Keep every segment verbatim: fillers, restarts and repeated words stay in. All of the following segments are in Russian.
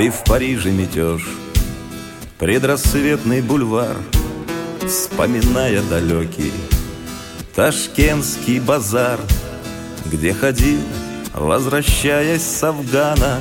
И в Париже метеж, предрассветный бульвар, вспоминая далекий ташкентский базар, где ходил, возвращаясь с Афгана.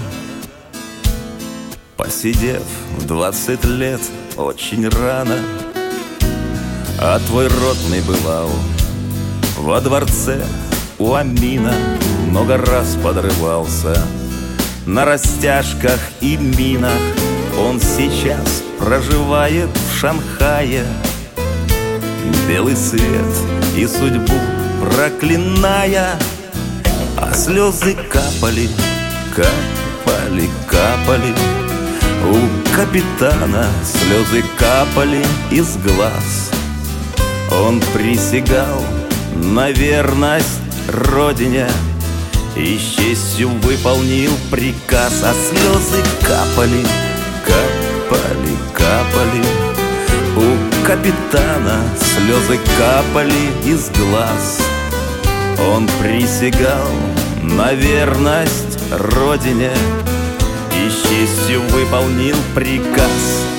Посидев в двадцать лет очень рано, а твой ротный бывал во дворце у Амина, много раз подрывался на растяжках и минах. Он сейчас проживает в Шанхае, белый свет и судьбу проклиная. А слезы капали, капали, капали. У капитана слезы капали из глаз. Он присягал на верность родине и с честью выполнил приказ. А слезы капали, капали, капали. У капитана слезы капали из глаз. Он присягал на верность родине и с честью выполнил приказ.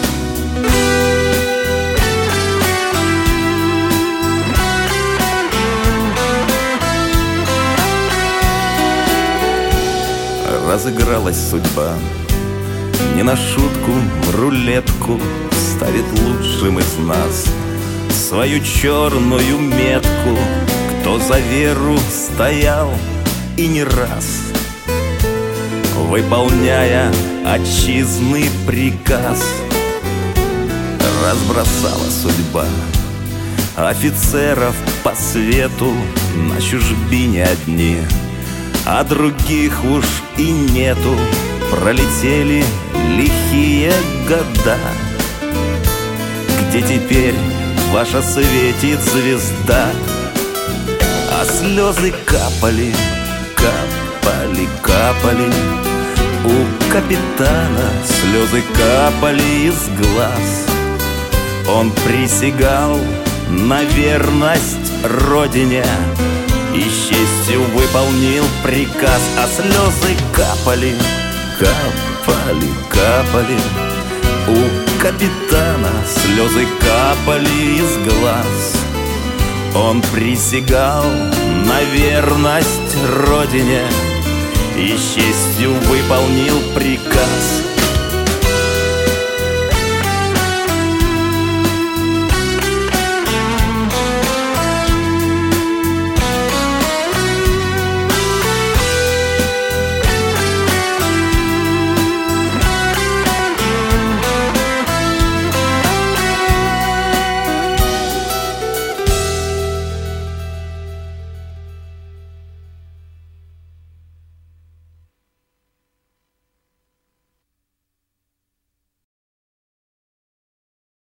Разыгралась судьба, не на шутку в рулетку ставит лучшим из нас свою черную метку. Кто за веру стоял и не раз, выполняя отчизны приказ. Разбросала судьба офицеров по свету, на чужбине одни, а других уж и нету. Пролетели лихие года, где теперь ваша светит звезда. А слезы капали, капали, капали. У капитана слезы капали из глаз. Он присягал на верность родине и с честью выполнил приказ. А слезы капали, капали, капали. У капитана слезы капали из глаз. Он присягал на верность родине и с честью выполнил приказ.